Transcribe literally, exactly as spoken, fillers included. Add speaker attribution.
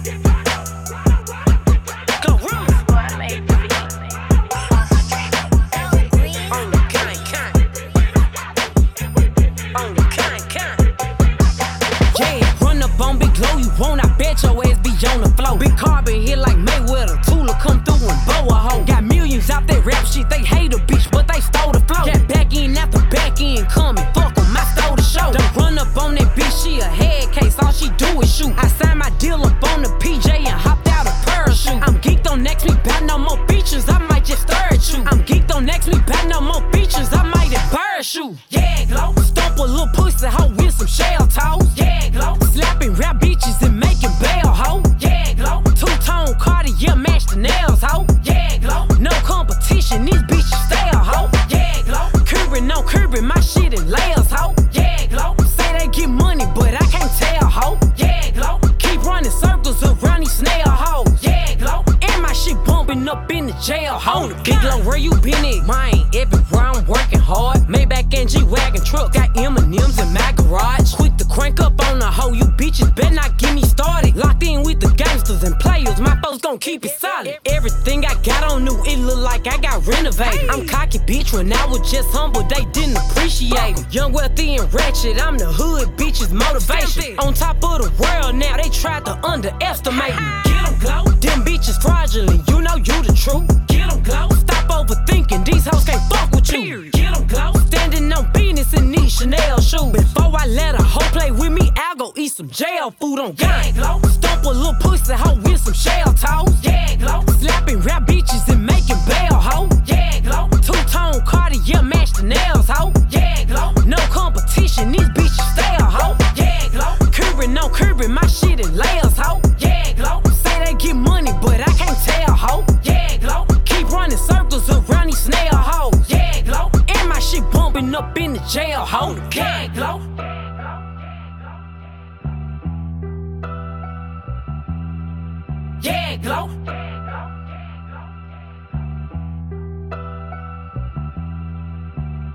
Speaker 1: Big carbon hit like Mayweather. Tula come through and bow a hoe. Got millions out that rap shit. They hate a bitch, but they stole the flow. Got back in after back in coming. Fuck 'em, I stole the show. Don't run up on that bitch, she a head case. All she do is shoot. I signed my deal up on the P J and hopped out a parachute. I'm geeked on next week, bout no more features. I might just stir at you. I'm geeked on next week, bout no more features. I might embarrass you. Yeah, glow. Stomp a little pussy hoe with some shell toes. Yeah, glow. Slapping rap bitches and making bail hoe. Yeah, glow. Two-tone Cartier match the nails hoe. Yeah, glow. No competition, these bitches stay a hoe. Yeah, glow. Curbing, no curbing, my shit in layers hoe. Yeah, glow. Say they get money, but I can't tell hoe. Yeah, glow. Keep running circles around these snail hoes. Yeah, glow. And my shit bumping up in the jail hoe. Big Glow, where you been at? Mine, everywhere I'm working hard. Maybach and G-Wagon truck, got M and M's in my garage. Quick to crank up on the hoe, you bitches better not get me started. Locked in with the gangsters and players, my folks gon' keep it solid. Everything I got on new, it look like I got renovated. I'm cocky bitch, when I was just humble, they didn't appreciate me. Young, wealthy, and ratchet, I'm the hood bitches' motivation. On top of the world now, they tried to underestimate me. Get 'em, Glow. Them bitches fraudulent, you know you the truth. Get 'em, Glow. Stop overthinking, these hoes can't fuck with you. Get 'em, Glow. Standing on business in these Chanel shoes. Before I let a hoe play with me, I'll go eat some jail food on gang. Glow. Stomp a little pussy hoe with some shell toes. Yeah, Glow. Slapping rap bitches and making bail hoe. Yeah, Glow. Two-tone Cartier match the nails hoe. Yeah, Glow. No competition, these bitches stay a hoe. Yeah, Glow. Curbing, no curbing, my shit in layers hoe. Yeah, Glow. Say they get money, but I can't tell hoe. Yeah, Glow. Keep running circles around these snail hoes. Yeah, Glow. And my shit bumping up in the jail hoe. Yeah, Glow. Yeah, Glow.